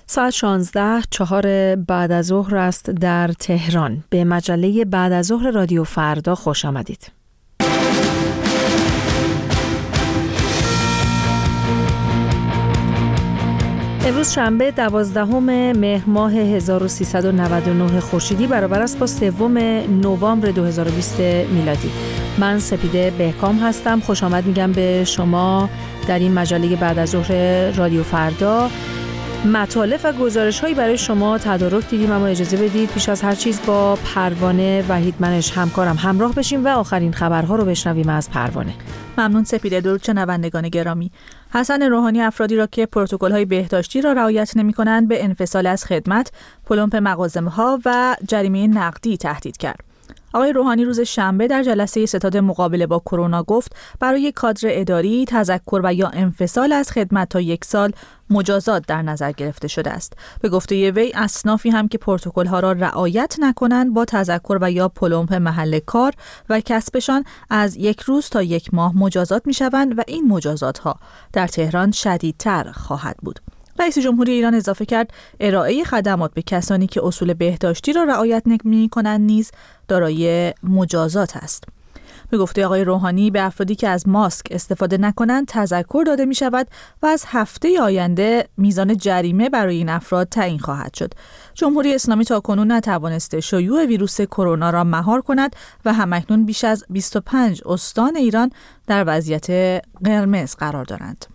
ساعت 16 4 بعد از ظهر است در تهران. به مجله بعد از ظهر رادیو فردا خوش آمدید. امروز شنبه 12 مهر ماه 1399 خورشیدی برابر است با 3 نوامبر 2020 میلادی. من سپیده بهکام هستم. خوش آمد میگم به شما در این مجله بعد از ظهر رادیو فردا. مطالب و گزارش‌هایی برای شما تدارک دیدیم، اما اجازه بدید پیش از هر چیز با پروانه وحیدمنش همکارم همراه بشیم و آخرین خبرها رو بشنویم از پروانه. ممنون سپیده. درود شنوندگان گرامی. حسن روحانی افرادی را که پروتکل‌های بهداشتی را رعایت نمی‌کنند به انفصال از خدمت، پلمپ مغازه‌ها و جریمه نقدی تهدید کرد. آقای روحانی روز شنبه در جلسه ستاد مقابله با کرونا گفت برای کادر اداری تذکر و یا انفصال از خدمت تا 1 سال مجازات در نظر گرفته شده است. به گفته وی اصنافی هم که پروتکل‌ها را رعایت نکنند با تذکر و یا پلمپ محل کار و کسبشان از 1 روز تا 1 ماه مجازات می‌شوند و این مجازات‌ها در تهران شدیدتر خواهد بود. رئیس جمهوری ایران اضافه کرد ارائه خدمات به کسانی که اصول بهداشتی را رعایت نمی‌کنند نیز دارای مجازات است. به گفته آقای روحانی به افرادی که از ماسک استفاده نکنند تذکر داده می شود و از هفته آینده میزان جریمه برای این افراد تعیین خواهد شد. جمهوری اسلامی تاکنون نتوانسته شیوع ویروس کرونا را مهار کند و همکنون بیش از 25 استان ایران در وضعیت قرمز قرار دارند.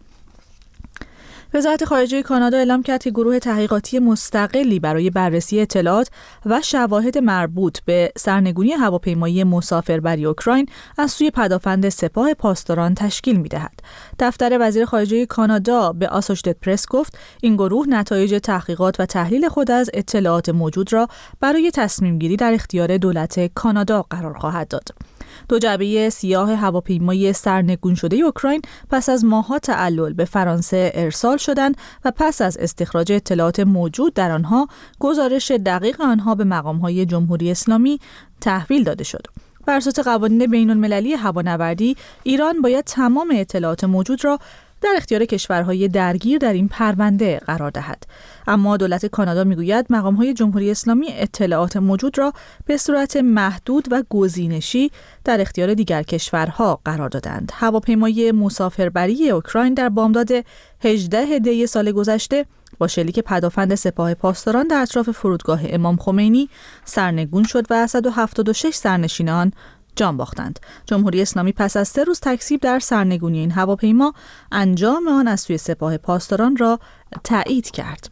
وزارت خارجه کانادا اعلام کرد که گروه تحقیقاتی مستقلی برای بررسی اطلاعات و شواهد مربوط به سرنگونی هواپیمایی مسافربری اوکراین از سوی پدافند سپاه پاسداران تشکیل می‌دهد. دفتر وزیر خارجه کانادا به آسوشیتد پرس گفت این گروه نتایج تحقیقات و تحلیل خود از اطلاعات موجود را برای تصمیم گیری در اختیار دولت کانادا قرار خواهد داد. 2 جعبه سیاه هواپیمای سرنگون شده اوکراین پس از ماه‌ها تعلل به فرانسه ارسال شدند و پس از استخراج اطلاعات موجود در آنها گزارش دقیق آنها به مقام‌های جمهوری اسلامی تحویل داده شد. بر اساس قوانین بین‌المللی هوانوردی، ایران باید تمام اطلاعات موجود را در اختیار کشورهای درگیر در این پرونده قرار دهد. اما دولت کانادا میگوید مقام‌های جمهوری اسلامی اطلاعات موجود را به صورت محدود و گزینشی در اختیار دیگر کشورها قرار دادند. هواپیمای مسافربری اوکراین در بامداد 18 دی سال گذشته با شلیک پدافند سپاه پاسداران در اطراف فرودگاه امام خمینی سرنگون شد و 176 سرنشین آن جان باختند. جمهوری اسلامی پس از 3 روز تکذیب در سرنگونی این هواپیما انجام آن از سوی سپاه پاسداران را تایید کرد.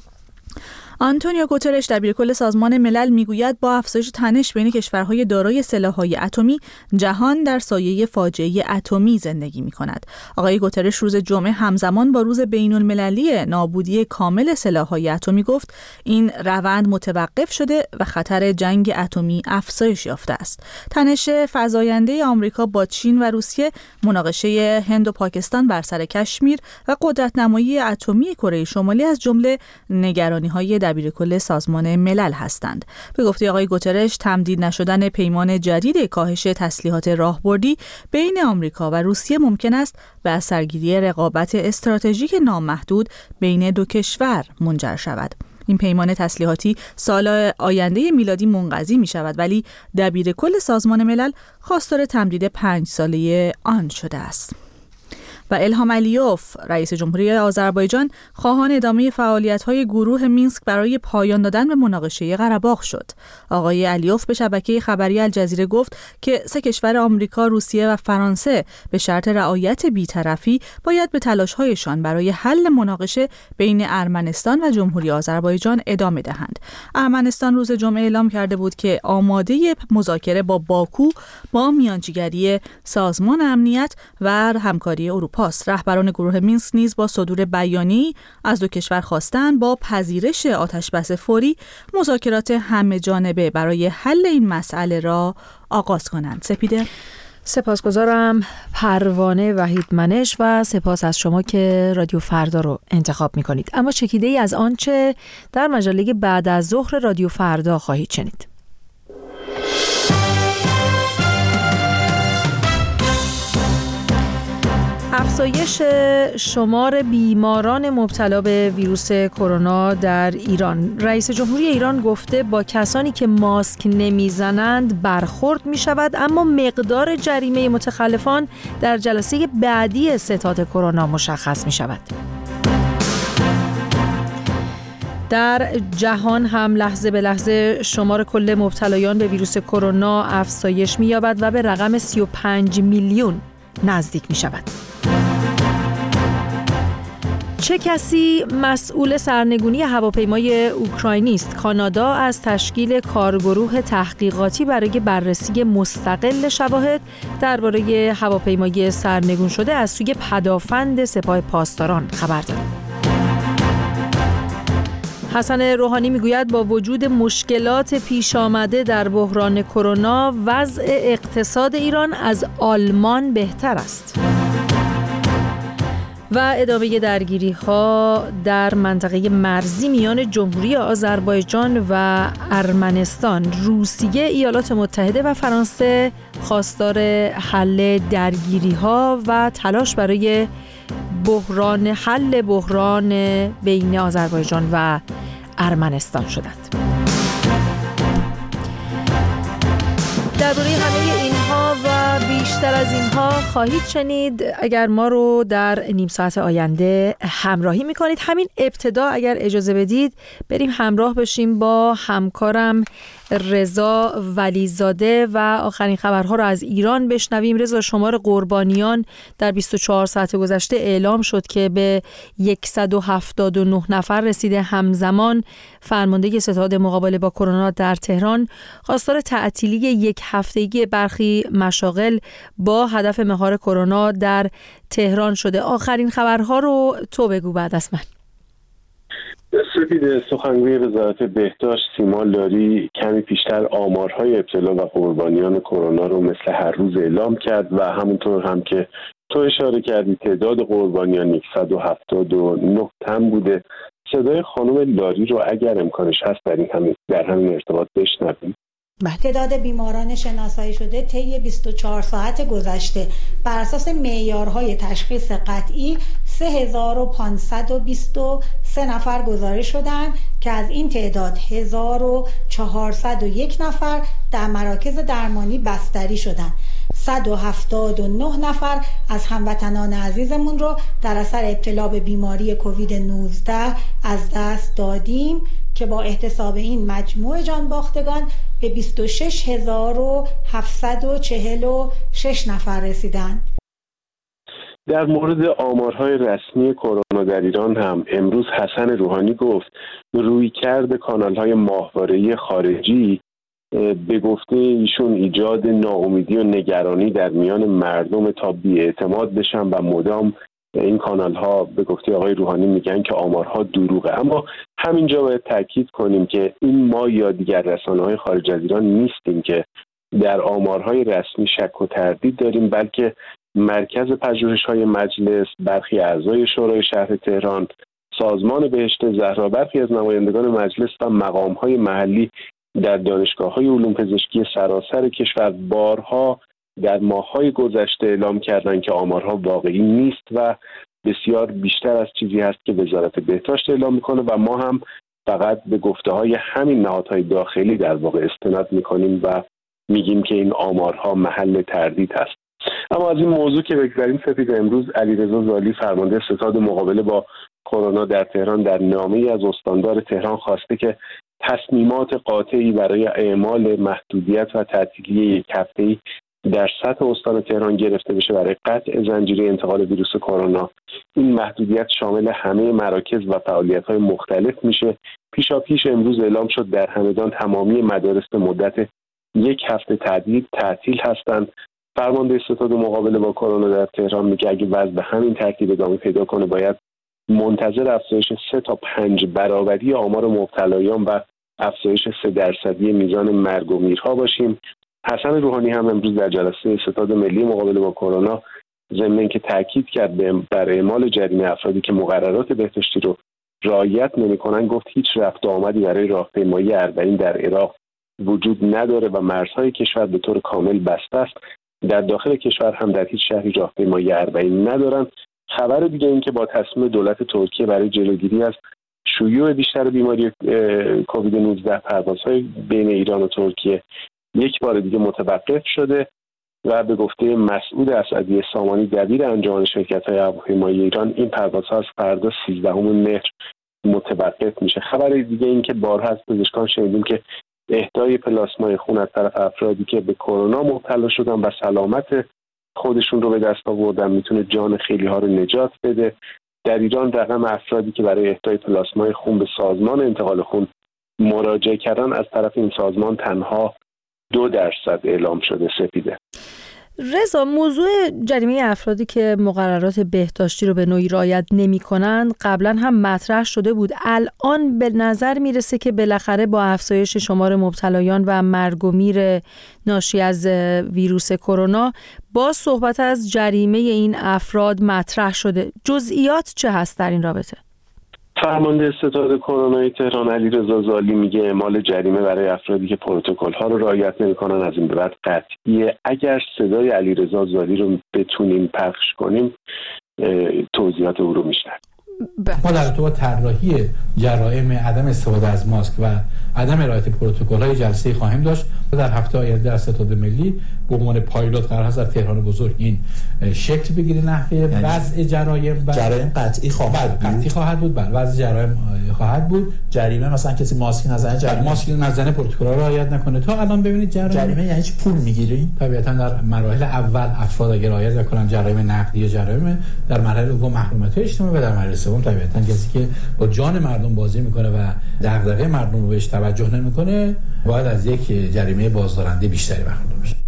آنتونیو گوترش دبیرکل سازمان ملل میگوید با افزایش تنش بین کشورهای دارای سلاح‌های اتمی جهان در سایه فاجعه اتمی زندگی می‌کند. آقای گوترش روز جمعه همزمان با روز بین‌المللی نابودی کامل سلاح‌های اتمی گفت این روند متوقف شده و خطر جنگ اتمی افزایش یافته است. تنش فزاینده آمریکا با چین و روسیه، مناقشه هند و پاکستان بر سر کشمیر و قدرت‌نمایی اتمی کره شمالی از جمله نگرانی‌های دبیرکل سازمان ملل هستند. به گفته آقای گوترش تمدید نشدن پیمان جدید کاهش تسلیحات راهبردی بین آمریکا و روسیه ممکن است به اثرگیری رقابت استراتژیک نامحدود بین 2 کشور منجر شود. این پیمان تسلیحاتی سال آینده میلادی منقضی می شود، ولی دبیرکل سازمان ملل خواستار تمدید 5 ساله آن شده است. و الهام علیوف رئیس جمهوری آذربایجان خواهان ادامه فعالیت‌های گروه مینسک برای پایان دادن به مناقشه قره‌باغ شد. آقای علیوف به شبکه خبری الجزیره گفت که 3 کشور آمریکا، روسیه و فرانسه به شرط رعایت بی‌طرفی باید به تلاش‌هایشان برای حل مناقشه بین ارمنستان و جمهوری آذربایجان ادامه دهند. ارمنستان روز جمعه اعلام کرده بود که آماده مذاکره با باکو با میانجیگری سازمان امنیت و همکاری اروپا است. رهبران گروه مینسک نیز با صدور بیانیه‌ای از 2 کشور خواستند با پذیرش آتش‌بس فوری مذاکرات همه‌جانبه برای حل این مسئله را آغاز کنند. سپیده، سپاسگزارم پروانه وحیدمنش و سپاس از شما که رادیو فردا رو انتخاب می‌کنید. اما چکیده‌ای از آنچه در مجله بعد از ظهر رادیو فردا خواهید شنید. افزایش شمار بیماران مبتلا به ویروس کرونا در ایران. رئیس جمهوری ایران گفته با کسانی که ماسک نمیزنند برخورد می شود، اما مقدار جریمه متخلفان در جلسه بعدی ستاد کرونا مشخص می شود. در جهان هم لحظه به لحظه شمار کل مبتلایان به ویروس کرونا افزایش می یابد و به رقم 35 میلیون نزدیک می شود. چه کسی مسئول سرنگونی هواپیمای اوکراینی است؟ کانادا از تشکیل کارگروه تحقیقاتی برای بررسی مستقل شواهد درباره هواپیمای سرنگون شده از سوی پدافند سپاه پاسداران خبر داد. حسن روحانی میگوید با وجود مشکلات پیش آمده در بحران کرونا، وضع اقتصاد ایران از آلمان بهتر است. و ادامه درگیری‌ها در منطقه مرزی میان جمهوری آذربایجان و ارمنستان. روسیه، ایالات متحده و فرانسه خواستار حل درگیری‌ها و تلاش برای حل بحران بین آذربایجان و ارمنستان شدند. درباره همه اینها و بیشتر از اینها خواهید شنید اگر ما رو در نیم ساعت آینده همراهی میکنید. همین ابتدا اگر اجازه بدید بریم همراه بشیم با همکارم رضا ولیزاده و آخرین خبرها رو از ایران بشنویم. رضا، شمار قربانیان در 24 ساعت گذشته اعلام شد که به 179 نفر رسیده. همزمان فرمانده ستاد مقابله با کرونا در تهران خواستار تعطیلی یک هفتگی برخی مشاغل با هدف مهار کرونا در تهران شده. آخرین خبرها رو تو بگو بعد از من. سپید، سخنگوی وزارت بهداشت سیما لاری کمی پیشتر آمارهای ابتلا و قربانیان کرونا رو مثل هر روز اعلام کرد و همونطور هم که تو اشاره کردی تعداد قربانیان 179 تن بوده. صدای خانم لاری رو اگر امکانش هست در همین ارتباط بشنویم. تعداد بیماران شناسایی شده طی 24 ساعت گذشته بر اساس معیارهای تشخیص قطعی 3523 نفر گزارش شدند که از این تعداد 1401 نفر در مراکز درمانی بستری شدند. 179 نفر از هموطنان عزیزمون رو در اثر ابتلا به بیماری کووید 19 از دست دادیم که با احتساب این مجموع جان باختگان به 26746 نفر رسیدند. در مورد آمارهای رسمی کرونا در ایران هم امروز حسن روحانی گفت رویکرد کانال‌های ماهواره‌ای خارجی به گفته ایشون ایجاد ناامیدی و نگرانی در میان مردم تا بی‌اعتماد بشن و مدام این کانال ها به گفته آقای روحانی میگن که آمارها دروغه. اما همینجا باید تاکید کنیم که این ما یا دیگر رسانه‌های خارج از ایران نیستیم که در آمارهای رسمی شک و تردید داریم، بلکه مرکز پژوهش‌های مجلس، برخی اعضای شورای شهر تهران، سازمان بهشت زهرا، برخی از نمایندگان مجلس و مقام‌های محلی در دانشگاه‌های علوم پزشکی سراسر کشور بارها در ماه‌های گذشته اعلام کردند که آمارها واقعی نیست و بسیار بیشتر از چیزی هست که وزارت بهداشت اعلام میکنه و ما هم فقط به گفته‌های همین نهادهای داخلی در واقع استناد میکنیم و میگیم که این آمارها محل تردید هست. اما از این موضوع که بگذاریم، سپید، امروز علیرضا زالی فرمانده ستاد مقابله با کرونا در تهران در نامه‌ای از استاندار تهران خواسته که تصمیمات قاطعی برای اعمال محدودیت و تعطیلی یک هفته‌ای در سطح استان تهران گرفته بشه برای قطع زنجیره انتقال ویروس کرونا. این محدودیت شامل همه مراکز و فعالیت‌های مختلف میشه. پیشاپیش امروز اعلام شد در همدان تمامی مدارس به مدت یک هفته تعطیل هستند. فرمانده ستاد مقابله با کرونا در تهران میگه اگه وضع به همین ترتیب ادامه پیدا کنه باید منتظر افزایش 3 تا 5 برابری آمار مبتلایان و افزایش 3% میزان مرگ و میرها باشیم. حسن روحانی هم امروز در جلسه ستاد ملی مقابله با کرونا ضمن اینکه تاکید کرد بر اعمال جریمه افرادی که مقررات بهداشتی رو رعایت نمی‌کنن، گفت هیچ رفت و آمدی برای راهپیمایی اربعین در عراق وجود نداره و مرزهای کشور به طور کامل بسته است. در داخل کشور هم در هیچ شهری راهپیمایی اربعین ندارن. خبر دیگه این که با تصمیم دولت ترکیه برای جلوگیری از شیوع بیشتر بیماری کووید 19 پروازهای بین ایران و ترکیه یک بار دیگه متوقف شده و به گفته مسعود اسعدی سامانی دبیر انجمن شرکت‌های هواپیمایی ایران این پروازها از فردا 13 مهر متوقف میشه. خبر دیگه این که بارها از پزشکان شنیدیم که اهدای پلاسمای خون از طرف افرادی که به کرونا مبتلا شدن و سلامت خودشون رو به دست آوردن میتونه جان خیلی ها رو نجات بده. در ایران رقم افرادی که برای اهدای پلاسمای خون به سازمان انتقال خون مراجعه کردن از طرف این سازمان تنها 2% اعلام شده. سپیده. رضا، موضوع جریمه افرادی که مقررات بهداشتی رو به نوعی رعایت نمی‌کنند قبلا هم مطرح شده بود. الان به نظر میرسه که بالاخره با افزایش شمار مبتلایان و مرگ و میر ناشی از ویروس کرونا با صحبت از جریمه این افراد مطرح شده. جزئیات چه هست در این رابطه؟ فرمانده ستاد کرونای تهران علیرضا زالی میگه اعمال جریمه برای افرادی که پروتکل‌ها رو رعایت نمی‌کنن از این به بعد قطعیه. اگر صدای علیرضا زالی رو بتونیم پخش کنیم توضیحات او رو میشنویم. ما در ارتباط طراحی جرائم عدم استفاده از ماسک و عدم رعایت پروتکل‌های جلسه خواهیم داشت. در هفته آینده در ستاد ملی به عنوان پایلوت قرار است در تهران بزرگ این شکل بگیره نحوه وضع جرایم قطعی خواهد بود. بله، وضع جرایم خواهد بود. جریمه مثلا کسی ماسک نزنه، ماسک نزنه، پروتکل‌ها رو رعایت نکنه. تا الان ببینید جریمه یعنی چی؟ پول میگیرین؟ طبیعتاً در مراحل اول افراد اگر رعایت نکنن جرایم نقدی یا جرایم، در مرحله دوم محرومیت اجتماعی و در مرحله سوم طبیعتاً کسی که با جان مردم بازی میکنه و دغدغه مردم رو بهش توجه نمیکنه باید از یک جریمه بازدارنده بیشتری برخوردار بشه.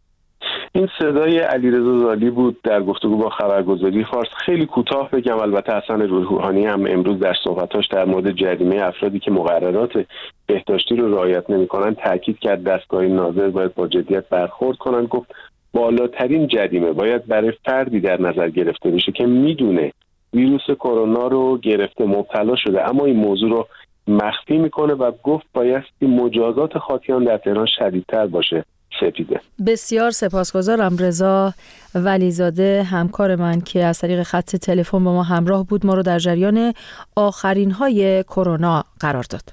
این صدای علیرضا زالی بود در گفتگو با خبرگزاری فارس. خیلی کوتاه بگم، البته حسن روحانی هم امروز در صحبتاش در مورد جریمه افرادی که مقررات بهداشتی رو رعایت نمی‌کنن تاکید کرد دستگاه ناظر باید با جدیت برخورد کنن. گفت بالاترین جریمه باید برای فردی در نظر گرفته بشه که میدونه ویروس کرونا رو گرفته مبتلا شده اما این موضوع رو مخفی میکنه و گفت بایستی مجازات خاطیان در تهران شدیدتر باشه. سپیده. بسیار سپاسگزارم رضا ولیزاده همکار من که از طریق خط تلفن با ما همراه بود، ما رو در جریان آخرین های کرونا قرار داد.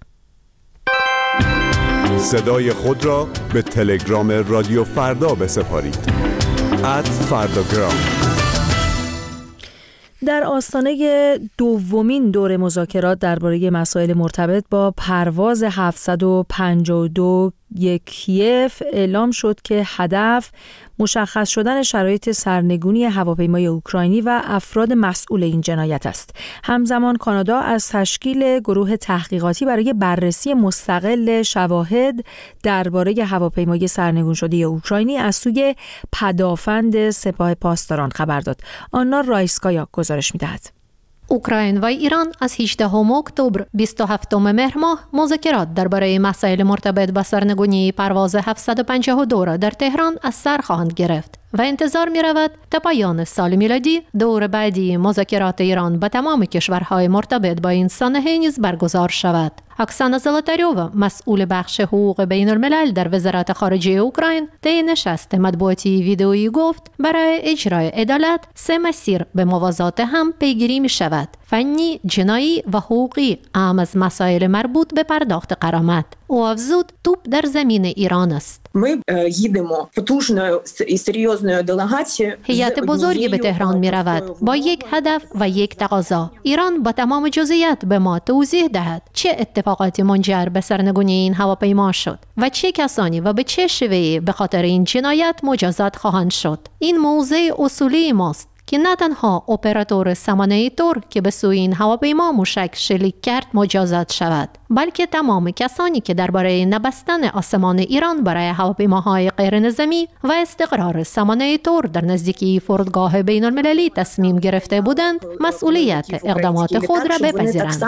صدای خود را به تلگرام رادیو فردا بسپارید. @فرداگرام. در آستانه دومین دور مذاکرات درباره مسائل مرتبط با پرواز 752 کیف اعلام شد که هدف مشخص شدن شرایط سرنگونی هواپیمای اوکراینی و افراد مسئول این جنایت است. همزمان کانادا از تشکیل گروه تحقیقاتی برای بررسی مستقل شواهد درباره هواپیمای سرنگون شده اوکراینی از سوی پدافند سپاه پاسداران خبر داد. آنا رایسکایا گزارش می‌دهد. اوکراین و ایران از 18 اکتبر 27 مهر ماه مذاکرات درباره مسائل مرتبط با سرنگونی پرواز 752 را در تهران از سر خواهند گرفت و انتظار می رود تا پایان سال میلادی دور بعدی مذاکرات ایران با تمام کشورهای مرتبط با این سانحه نیز برگزار شود. اکسانا زلاتاریووا مسئول بخش حقوق بین الملل در وزارت خارجه اوکراین طی نشست مطبوعاتی ویدئویی گفت برای اجرای عدالت 3 مسیر به موازات هم پیگیری می شود: فنی، جنایی و حقوقی، اهم از مسائل مربوط به پرداخت غرامت. او افزود توپ در زمین ایران است. هیئت بزرگی به تهران می رود با یک هدف و یک تقاضا: ایران با تمام جزئیات به ما توضیح دهد چه اتفاقاتی منجر به سرنگونی این هواپیما شد و چه کسانی و به چه شیوهی به خاطر این جنایت مجازات خواهند شد. این موضوع اصولی ماست که نه تنها اپراتور سامانه تور که به سوی این هواپیما موشک شلیک کرد مجازات شود، بلکه تمام کسانی که درباره نبستن آسمان ایران برای هواپیماهای غیر نظامی و استقرار سامانه تور در نزدیکی فرودگاه بین المللی تصمیم گرفته بودند مسئولیت اقدامات خود را بپذیرند.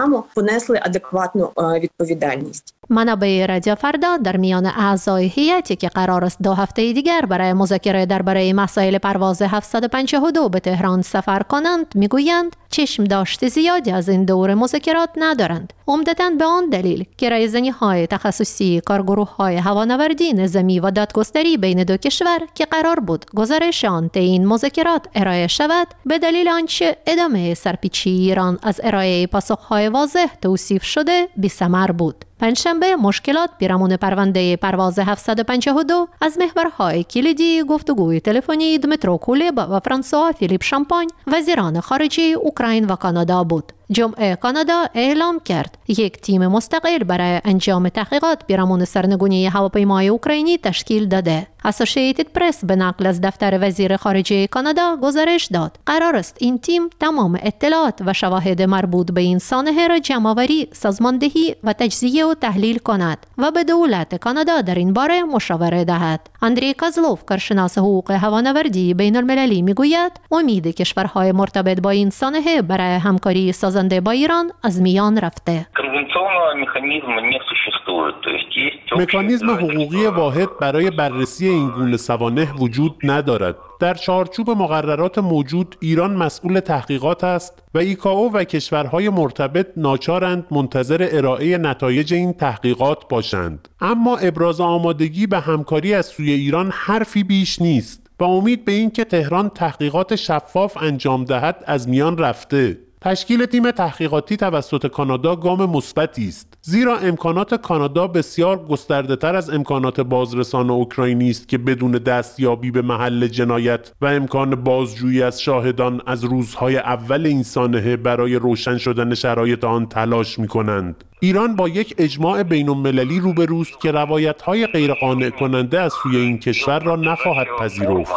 منابع رادیو فردا در میان اعضای هیئتی که قرار است 2 هفته دیگر برای مذاکره درباره مسائل پرواز 752 به تهران سفر کنند میگویند چشم داشته زیادی از این دور مذاکرات ندارند. عمدتاً به آن دلیل که رایزنی‌های تخصصی کارگروه‌های هوانوردی نظامی و دادگستری بین دو کشور که قرار بود گزارش آن طی این مذاکرات ارائه شود، به دلیل آنچه ادامه سرپیچی ایران از ارائه پاسخ‌های واضح توصیف شده بی‌ثمر بود. پنجشنبه مشکلات پیرامون پرونده پرواز 752 از محورهای کلیدی گفتگوی تلفنی دمیترو کولبا و فرانسوا فیلیپ شامپان وزیران خارجه اوکراین و کانادا بود. جمعه کانادا اعلام کرد یک تیم مستقل برای انجام تحقیقات پیرامون سرنگونی هواپیمای اوکراینی تشکیل داده. اسوسییتد پرس به نقل از دفتر وزیر خارجه کانادا گزارش داد قرار است این تیم تمام اطلاعات و شواهد مربوط به این سانحه را جمع‌آوری، سازماندهی و تجزیه و تحلیل کند و به دولت کانادا در این باره مشاوره دهد. اندری کازلوف، کارشناس حقوق هوانوردی بین المللی، میگوید امید کشورهای مرتبط با این سانحه برای همکاری سازنده با ایران از میان رفته. مکانیزم حقوقی واحد برای بررسی این گونه سوانح وجود ندارد. در چارچوب مقررات موجود ایران مسئول تحقیقات است و ایکائو و کشورهای مرتبط ناچارند منتظر ارائه نتایج این تحقیقات باشند. اما ابراز آمادگی به همکاری از سوی ایران حرفی بیش نیست و امید به این که تهران تحقیقات شفاف انجام دهد از میان رفته. تشکیل تیم تحقیقاتی توسط کانادا گام مثبتی است، زیرا امکانات کانادا بسیار گسترده‌تر از امکانات بازرسان اوکراینی است که بدون دستیابی به محل جنایت و امکان بازجویی از شاهدان از روزهای اول این سانحه برای روشن شدن شرایط آن تلاش می‌کنند. ایران با یک اجماع بین‌المللی روبروست که روایت‌های غیرقانع کننده از سوی این کشور را نخواهد پذیرفت.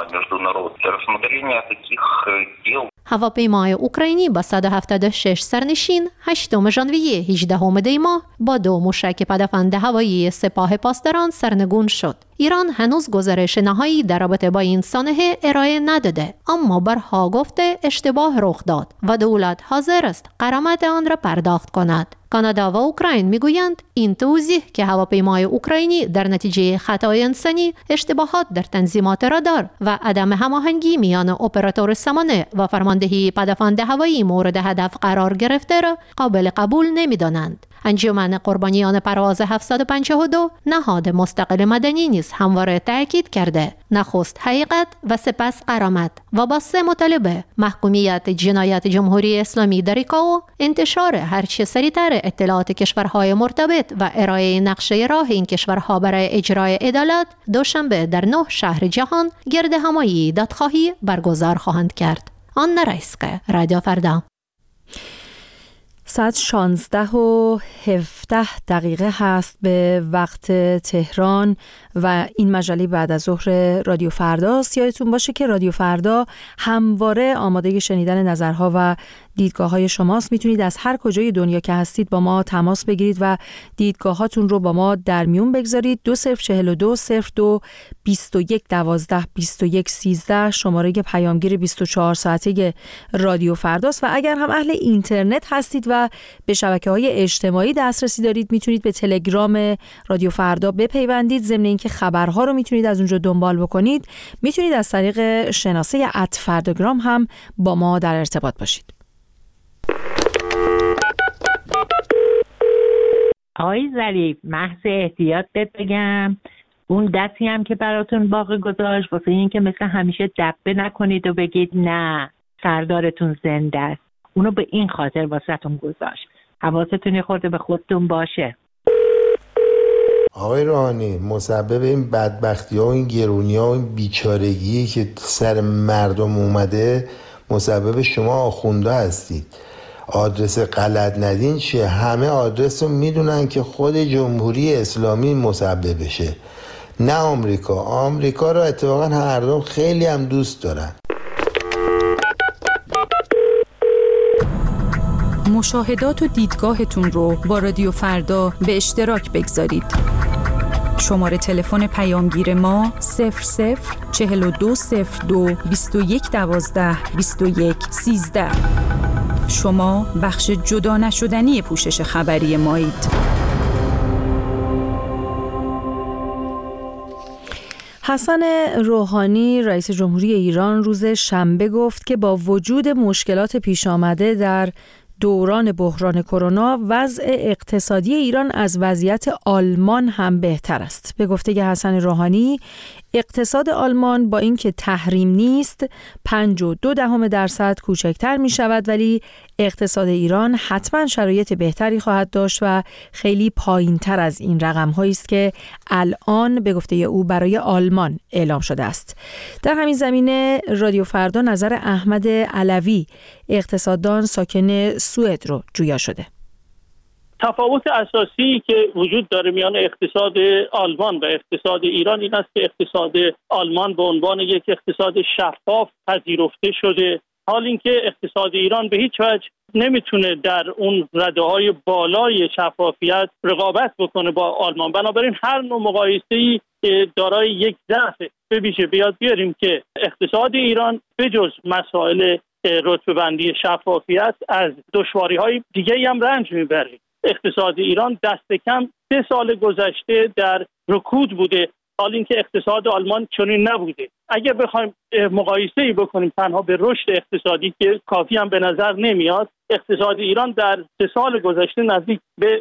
هواپیمای اوکراینی با 176 سرنشین 8 ژانویه 18 دی ماه با 2 موشک پدافند هوایی سپاه پاسداران سرنگون شد. ایران هنوز گزارش نهایی در رابطه با این سانحه ارائه نداده، اما برها گفته اشتباه رخ داد و دولت حاضر است غرامت آن را پرداخت کند. کانادا و اوکراین میگویند این توضیح که هواپیمای اوکراینی در نتیجه خطای انسانی، اشتباهات در تنظیمات رادار و عدم هماهنگی میان اپراتور سامانه و فرماندهی پدافند هوایی مورد هدف قرار گرفته را قابل قبول نمیدانند. انجمن قربانیان پرواز 752 نهاد مستقل مدنی نیز همواره تاکید کرده نخست حقیقت و سپس غرامت و با 3 مطالبه: محکومیت جنایت جمهوری اسلامی در ایکائو، انتشار هرچه سریعتر اطلاعات کشورهای مرتبط و ارائه نقشه راه این کشورها برای اجرای عدالت. دوشنبه در 9 شهر جهان گردهمایی دادخواهی برگزار خواهند کرد. آن رایسکه، رادیو فردا. ساعت 16:17 هست به وقت تهران و این مجله بعد از ظهر رادیو فرداست. یادتون باشه که رادیو فردا همواره آماده شنیدن نظرها و دیدگاه‌های شماست. میتونید از هر کجای دنیا که هستید با ما تماس بگیرید و دیدگاهاتون رو با ما در میون بگذارید. 2042 02 21 12 21 13 شماره پیامگیر 24 ساعته رادیو فرداست و اگر هم اهل اینترنت هستید و به شبکه‌های اجتماعی دسترسی دارید میتونید به تلگرام رادیو فردا بپیوندید. ضمن اینکه خبرها رو میتونید از اونجا دنبال بکنید، میتونید از طریق شناسه @فرداگرام هم با ما در ارتباط باشید. آقای ظریف، محض احتیاط بگم اون دستی هم که براتون باقی گذاشت واسه این که مثل همیشه دبه نکنید و بگید نه سردارتون زنده است، اونو به این خاطر واسهتون گذاشت. حواستون خورده به خودتون باشه. آقای روحانی، مسبب این بدبختی ها و این گرونی ها و این بیچارگی که سر مردم اومده مسبب شما آخونده هستید. آدرس غلط ندین چیه؟ همه آدرس رو میدونن که خود جمهوری اسلامی مسببشه، نه آمریکا. آمریکا رو اتفاقا هر دو خیلی هم دوست دارن. مشاهدات و دیدگاهتون رو با رادیو فردا به اشتراک بگذارید. شماره تلفن پیامگیر ما 004202 21 12 21 13. شما بخش جدا نشدنی پوشش خبری مایید. حسن روحانی رئیس جمهوری ایران روز شنبه گفت که با وجود مشکلات پیش آمده در دوران بحران کرونا، وضع اقتصادی ایران از وضعیت آلمان هم بهتر است. به گفته حسن روحانی، اقتصاد آلمان با اینکه تحریم نیست 5.2% کوچکتر می شود، ولی اقتصاد ایران حتما شرایط بهتری خواهد داشت و خیلی پایین تر از این رقم هایی است که الان به گفته او برای آلمان اعلام شده است. در همین زمینه رادیو فردا نظر احمد علوی، اقتصاددان ساکن سوئد رو جویا شده. تفاوت اساسی که وجود داره میان اقتصاد آلمان و اقتصاد ایران این است که اقتصاد آلمان به عنوان یک اقتصاد شفاف پذیرفته شده، حال اینکه اقتصاد ایران به هیچ وجه نمیتونه در اون رده‌های بالای شفافیت رقابت بکنه با آلمان. بنابراین هر نوع مقایسه‌ای دارای یک ضعف به ویژه بیاد بیاریم که اقتصاد ایران بجز مسائل رتبه بندی شفافیت از دشواری‌های دیگه‌ای هم رنج میبره. اقتصاد ایران دست کم 3 سال گذشته در رکود بوده، حال اینکه اقتصاد آلمان چنین نبوده. اگر بخوایم مقایسه‌ای بکنیم تنها به رشد اقتصادی که کافی هم به نظر نمیاد، اقتصاد ایران در 3 سال گذشته نزدیک به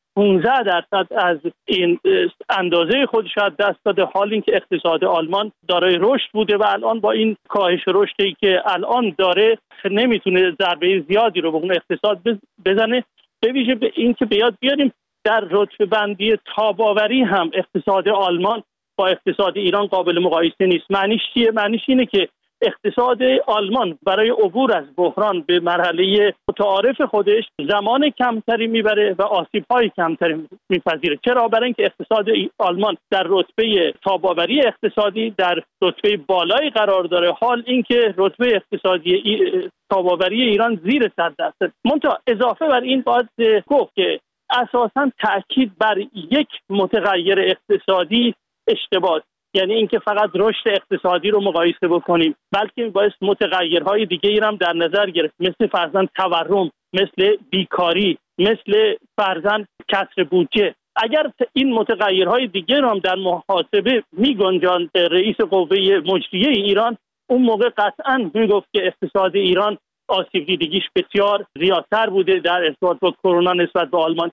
15% از این اندازه خودش از دست داده، حال اینکه اقتصاد آلمان دارای رشد بوده و الان با این کاهش رشدی که الان داره نمیتونه ضربه زیادی رو به اون اقتصاد بزنه. به ویژه به این که بیاد بیاریم در رتبه بندی تاباوری هم اقتصاد آلمان با اقتصاد ایران قابل مقایسه نیست. معنیش چیه؟ معنیش اینه که اقتصاد آلمان برای عبور از بحران به مرحله متعارف خودش زمان کمتری میبره و آسیب‌های کمتری میپذیره. چرا؟ برای اینکه اقتصاد آلمان در رتبه تاباوری اقتصادی در رتبه بالایی قرار داره، حال اینکه رتبه اقتصادی تاباوری ایران زیر 100%. منتها اضافه بر این باید گفت که اساساً تأکید بر یک متغیر اقتصادی اشتباه، یعنی اینکه فقط رشد اقتصادی رو مقایسه بکنیم، بلکه باید متغیرهای دیگه‌ای هم در نظر گرفت، مثل فرضاً تورم، مثل بیکاری، مثل فرضاً کسر بودجه. اگر این متغیرهای دیگه رو هم در محاسبه می‌گنجاند رئیس قوه مجریه ایران، اون موقع قطعاً میگفت که اقتصاد ایران آسیب دیدگیش بسیار زیادتر بوده در ارتباط با کرونا نسبت به آلمان.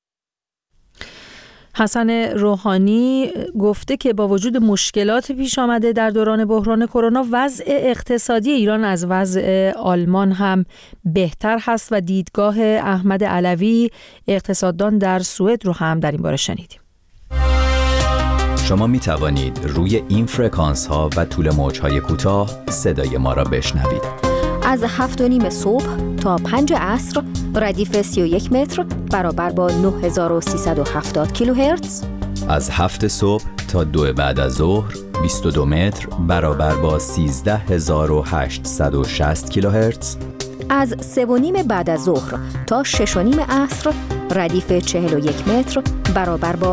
حسن روحانی گفته که با وجود مشکلات پیش آمده در دوران بحران کرونا، وضع اقتصادی ایران از وضع آلمان هم بهتر هست و دیدگاه احمد علوی، اقتصاددان در سوئد رو هم در این باره شنیدیم. شما می توانید روی این فرکانس ها و طول موج های کوتاه صدای ما را بشنوید. از 7:30 صبح تا 5 عصر ردیف 31 متر برابر با 9370 کیلوهرتز. از 7 صبح تا 2 بعد از ظهر 22 متر برابر با 13860 کیلوهرتز. از 3:30 بعد از ظهر تا 6:30 عصر ردیف 41 متر برابر با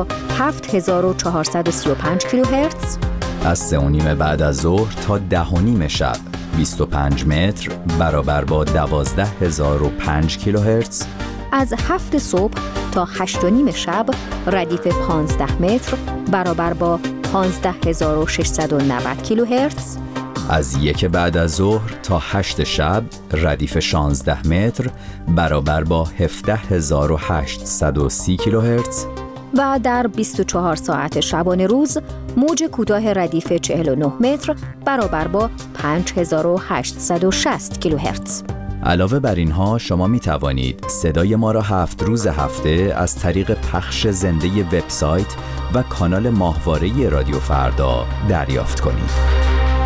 7435 کیلوهرتز. از 3:30 بعد از ظهر تا 10:30 شب 25 متر برابر با 12005 کیلوهرتز. از 7 صبح تا 8:30 شب ردیف 15 متر برابر با 15690 کیلوهرتز. از 1 بعد از ظهر تا 8 شب ردیف 16 متر برابر با 17830 کیلوهرتز. و در 24 ساعت شبانه روز موج کوتاه ردیف 49 متر برابر با 5860 کیلوهرتز. علاوه بر اینها شما می توانید صدای ما را 7 روز هفته از طریق پخش زنده وبسایت و کانال ماهواره رادیو فردا دریافت کنید.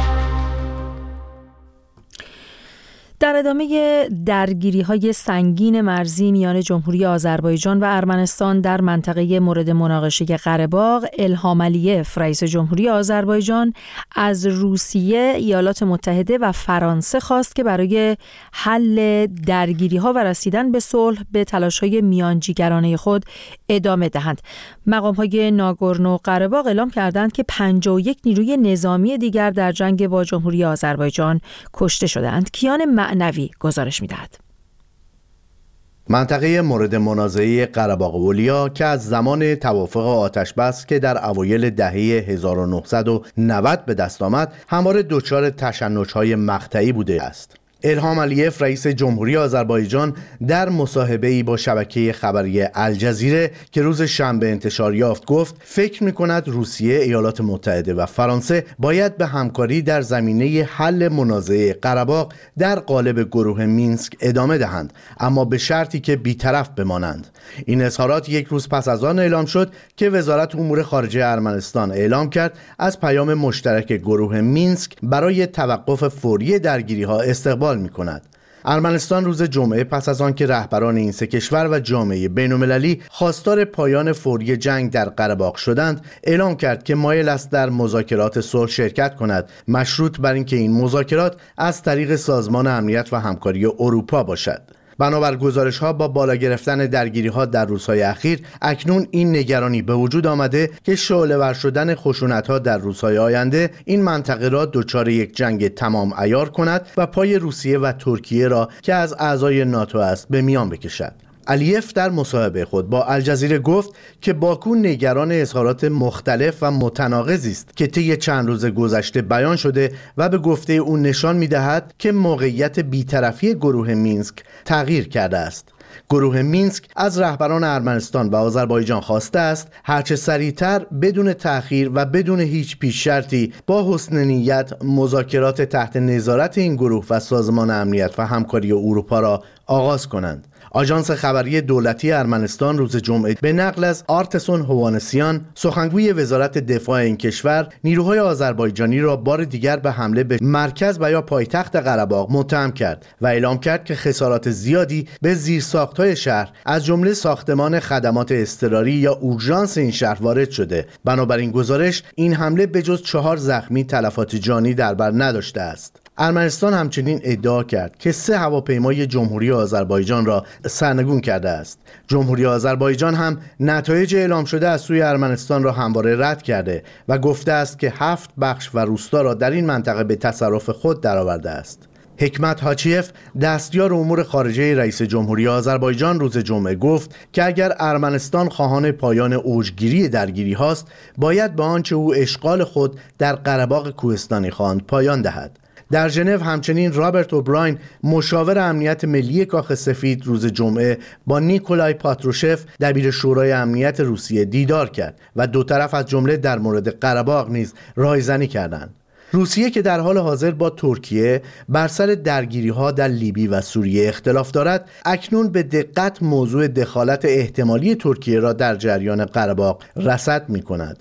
در ادامه درگیری‌های سنگین مرزی میان جمهوری آذربایجان و ارمنستان در منطقه مورد مناقشه قره باغ، الهام علیف رئیس جمهوری آذربایجان از روسیه، ایالات متحده و فرانسه خواست که برای حل درگیری‌ها و رسیدن به صلح به تلاش‌های میانجیگرانه خود ادامه دهند. مقام‌های ناگورنو قره باغ اعلام کردند که 51 نیروی نظامی دیگر در جنگ با جمهوری آذربایجان کشته شدند. کیان معنوی گزارش می‌دهد. منطقه مورد منازعه قره‌باغ اولیا که از زمان توافق آتش‌بس که در اوایل دهه 1990 به دست آمد، همواره دچار تشنج‌های مقطعی بوده است. الهام علیف رئیس جمهوری آذربایجان در مصاحبه‌ای با شبکه خبری الجزیره که روز شنبه انتشار یافت گفت فکر می‌کند روسیه، ایالات متحده و فرانسه باید به همکاری در زمینه حل منازعه قره‌باغ در قالب گروه مینسک ادامه دهند، اما به شرطی که بی‌طرف بمانند. این اظهارات یک روز پس از آن اعلام شد که وزارت امور خارجه ارمنستان اعلام کرد از پیام مشترک گروه مینسک برای توقف فوری درگیری‌ها استقبال می‌کند. ارمنستان روز جمعه پس از آن که رهبران این سه کشور و جامعه بین‌المللی خواستار پایان فوری جنگ در قره‌باغ شدند، اعلام کرد که مایل است در مذاکرات صلح شرکت کند، مشروط بر اینکه این مذاکرات از طریق سازمان امنیت و همکاری اروپا باشد. بنابر گزارش‌ها با بالا گرفتن درگیری‌ها در روزهای اخیر، اکنون این نگرانی به وجود آمده که شعله‌ور شدن خشونت‌ها در روزهای آینده این منطقه را دچار یک جنگ تمام عیار کند و پای روسیه و ترکیه را که از اعضای ناتو است به میان بکشد. علیف در مصاحبه خود با الجزیره گفت که باکو نگران اظهارات مختلف و متناقضی است که طی چند روز گذشته بیان شده و به گفته او نشان می‌دهد که موقعیت بی‌طرفی گروه مینسک تغییر کرده است. گروه مینسک از رهبران ارمنستان و آذربایجان خواسته است هرچه سریعتر بدون تأخیر و بدون هیچ پیش شرطی با حسن نیت مذاکرات تحت نظارت این گروه و سازمان امنیت و همکاری اروپا را آغاز کنند. آژانس خبری دولتی ارمنستان روز جمعه به نقل از آرتسون هوانسیان، سخنگوی وزارت دفاع این کشور، نیروهای آذربایجانی را بار دیگر به حمله به مرکز و یا پایتخت قره‌باغ متهم کرد و اعلام کرد که خسارات زیادی به زیرساخت‌های شهر از جمله ساختمان خدمات اضطراری یا اورژانس این شهر وارد شده. بنابراین گزارش این حمله به جز 4 زخمی تلفات جانی در بر نداشته است. ارمنستان همچنین ادعا کرد که 3 هواپیمای جمهوری آذربایجان را سرنگون کرده است. جمهوری آذربایجان هم نتایج اعلام شده از سوی ارمنستان را همواره رد کرده و گفته است که 7 بخش و روستا را در این منطقه به تصرف خود درآورده است. حکمت حاچیف دستیار امور خارجه رئیس جمهوری آذربایجان روز جمعه گفت که اگر ارمنستان خواهان پایان اوجگیری درگیری هاست، باید به آنچه او اشغال خود در قره‌باغ کوهستانی خواند پایان دهد. در ژنو همچنین رابرت اوبراین مشاور امنیت ملی کاخ سفید روز جمعه با نیکولای پاتروشف دبیر شورای امنیت روسیه دیدار کرد و دو طرف از جمله در مورد قره‌باغ نیز رایزنی کردند. روسیه که در حال حاضر با ترکیه بر سر درگیری‌ها در لیبی و سوریه اختلاف دارد، اکنون به دقت موضوع دخالت احتمالی ترکیه را در جریان قره‌باغ رصد می‌کند.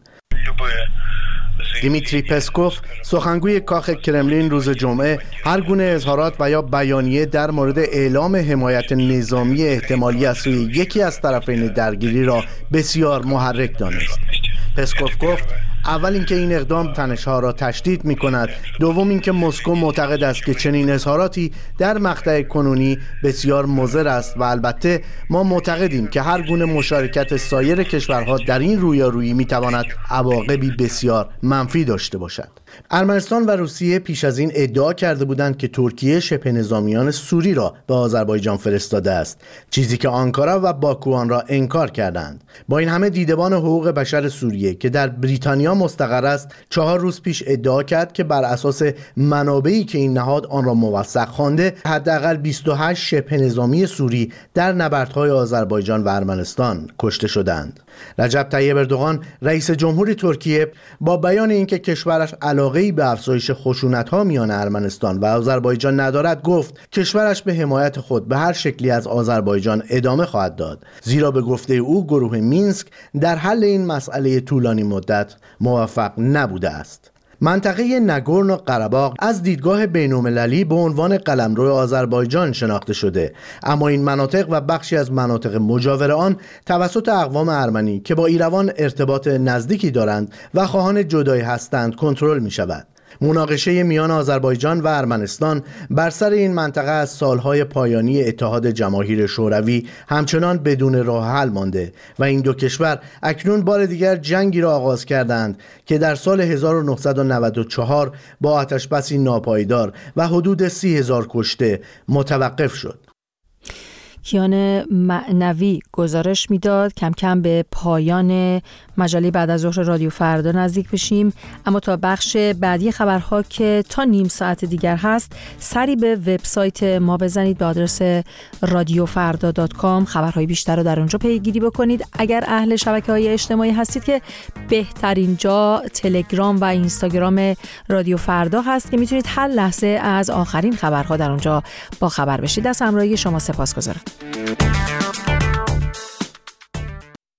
دیمیتری پسکوف سخنگوی کاخ کرملین روز جمعه هر گونه اظهارات و یا بیانیه در مورد اعلام حمایت نظامی احتمالی از سوی یکی از طرفین درگیری را بسیار محرک دانست. پسکوف گفت اول اینکه این اقدام تنش‌ها را تشدید می‌کند، دوم اینکه مسکو معتقد است که چنین اظهاراتی در مقطع کنونی بسیار مضر است و البته ما معتقدیم که هر گونه مشارکت سایر کشورها در این رویارویی می‌تواند عواقبی بسیار منفی داشته باشد. ارمنستان و روسیه پیش از این ادعا کرده بودند که ترکیه شبه نظامیان سوری را به آذربایجان فرستاده است، چیزی که آنکارا و باکو آن را انکار کردند. با این همه دیدبان حقوق بشر سوریه که در بریتانیا مستقر است 4 روز پیش ادعا کرد که بر اساس منابعی که این نهاد آن را موثق خوانده حداقل 28 شبه نظامی سوری در نبردهای آذربایجان و ارمنستان کشته شدند. رجب طیب اردوغان رئیس جمهور ترکیه با بیان اینکه کشورش علاقه‌ای به افزایش خشونت‌ها میان ارمنستان و آذربایجان ندارد، گفت کشورش به حمایت خود به هر شکلی از آذربایجان ادامه خواهد داد، زیرا به گفته او گروه مینسک در حل این مسئله طولانی مدت موفق نبوده است. منطقه نگورنو قره‌باغ از دیدگاه بین‌المللی به عنوان قلمرو آذربایجان شناخته شده، اما این مناطق و بخشی از مناطق مجاور آن توسط اقوام ارمنی که با ایروان ارتباط نزدیکی دارند و خواهان جدایی هستند کنترل می شود. مناقشه میان آذربایجان و ارمنستان بر سر این منطقه از سالهای پایانی اتحاد جماهیر شوروی همچنان بدون راه حل مانده و این دو کشور اکنون بار دیگر جنگی را آغاز کردند که در سال 1994 با آتشبسی ناپایدار و حدود 30,000 کشته متوقف شد. کیان معنوی گزارش میداد. کم کم به پایان مجله بعد از ظهر رادیو فردا نزدیک بشیم، اما تا بخش بعدی خبرها که تا نیم ساعت دیگر هست، سری به وبسایت ما بزنید به آدرس radiofarda.com. خبرهای بیشتر رو در اونجا پیگیری بکنید. اگر اهل شبکه‌های اجتماعی هستید که بهترین جا تلگرام و اینستاگرام رادیو فردا هست که میتونید هر لحظه از آخرین خبرها در اونجا با خبر بشید. از همراهی شما سپاسگزارم.